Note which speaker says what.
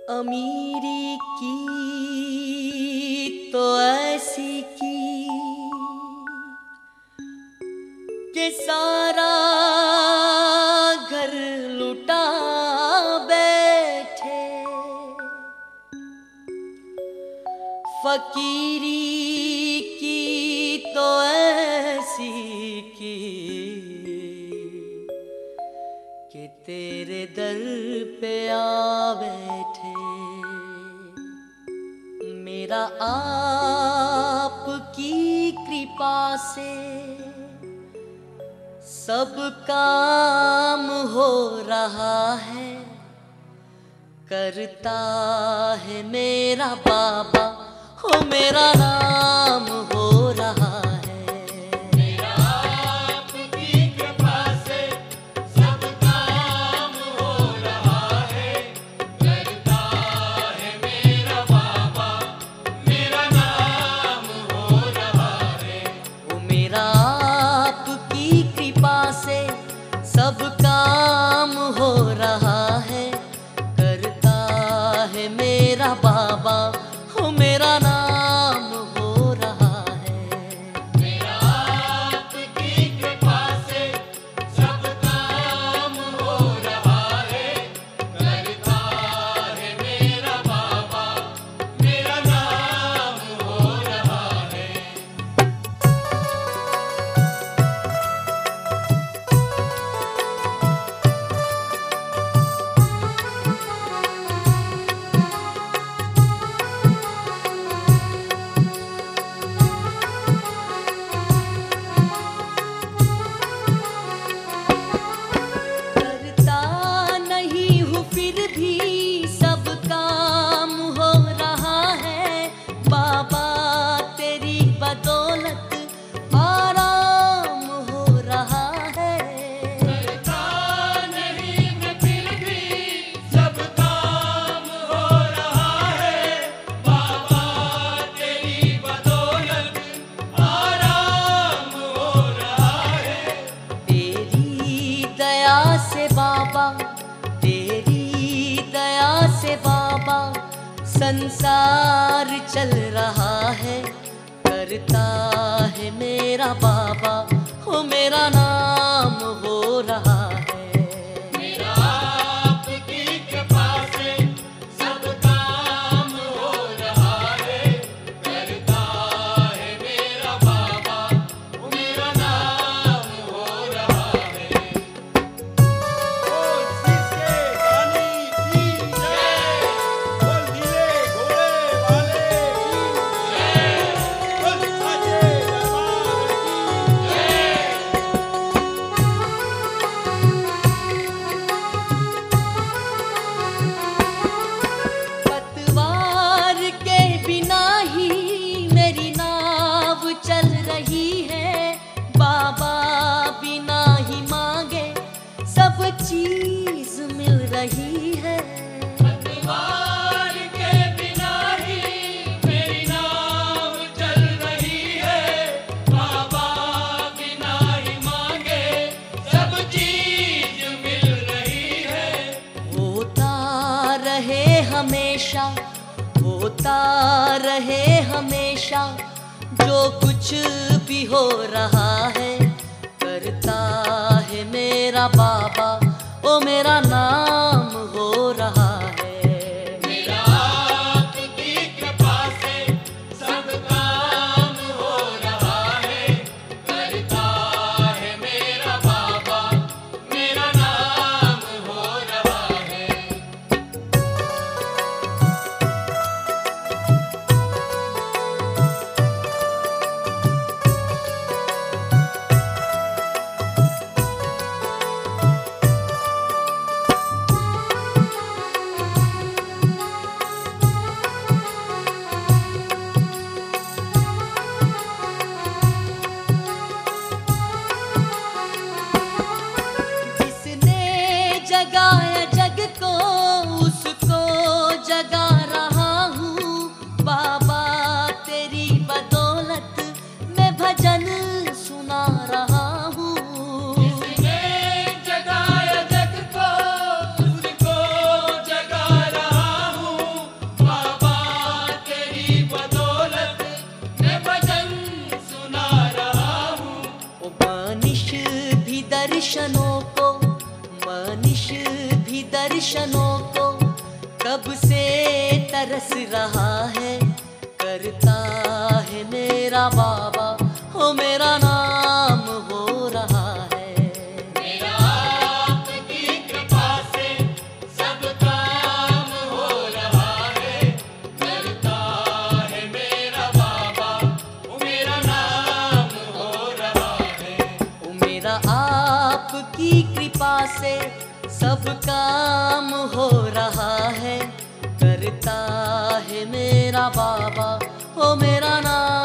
Speaker 1: अमीरी की तो ऐसी की कि सारा घर लुटा बैठे। फकीरी की तो ऐसी की कि तेरे दर पे आ बैठे। मेरा आपकी कृपा से सब काम हो रहा है। करता है मेरा बाबा, हो मेरा नाम हो रहा है।
Speaker 2: मेरा आपकी कृपा से सब काम हो रहा है। करता है मेरा बाबा, मेरा नाम हो रहा है।
Speaker 1: वो मेरा आपकी कृपा से सब काम हो रहा है। करता है मेरा बाबा, हो मेरा नाम हो रहा है।
Speaker 2: मेरा आपकी कृपा से सब काम हो रहा है। करता है मेरा बाबा, मेरा नाम हो रहा है।
Speaker 1: करता नहीं हूँ फिर भी सब काम हो रहा है। बाबा तेरी बदौलत आराम हो रहा है।
Speaker 2: करता नहीं मैं फिर भी सब काम हो रहा है। बाबा तेरी बदौलत आराम हो रहा है।
Speaker 1: तेरी दया से बाबा, तेरी दया से बाबा संसार चल रहा है। करता है मेरा बाबा, हो मेरा नाम हो रहा है।
Speaker 2: मेरा आपकी कृपा से सब काम हो रहा है। करता है मेरा बाबा, मेरा नाम हो रहा है।
Speaker 3: बोल सीसके रानी की जय, बोल नीले घोड़े वाले की जय, बोल साचे दरबार की जय।
Speaker 1: पतवार के बिना ही मेरी नाव चल रही है। बाबा बिना ही मांगे सब चीज मिल रही है।
Speaker 2: पतवार के बिना ही मेरी नाव चल रही है। बाबा बिना ही मांगे सब चीज मिल रही है।
Speaker 1: होता रहे हमेशा, होता रहे हमेशा जो कुछ भी हो रहा है। करता है मेरा बाबा, ओ मेरा नाम हो रहा है।
Speaker 2: मेरा आपकी कृपा से सब काम हो रहा है। करता है मेरा बाबा, मेरा नाम हो रहा है।
Speaker 1: जिसने जगाया जग को उसको जगा रहा हूँ। बाबा तेरी बदौलत मैं भजन सुना रहा हूँ।
Speaker 2: जिसने जगाया जग को, उसको जगा रहा हूँ।
Speaker 1: अहनिश भी दर्शनों को कब से तरस रहा है, करता है मेरा बाबा हो मेरा नाम हो रहा है।
Speaker 2: मेरा आपकी कृपा से सब काम हो रहा है, करता है मेरा बाबा, वो मेरा नाम हो रहा है।
Speaker 1: ओ मेरा आपकी कृपा से सब काम हो रहा है, करता है मेरा बाबा हो मेरा नाम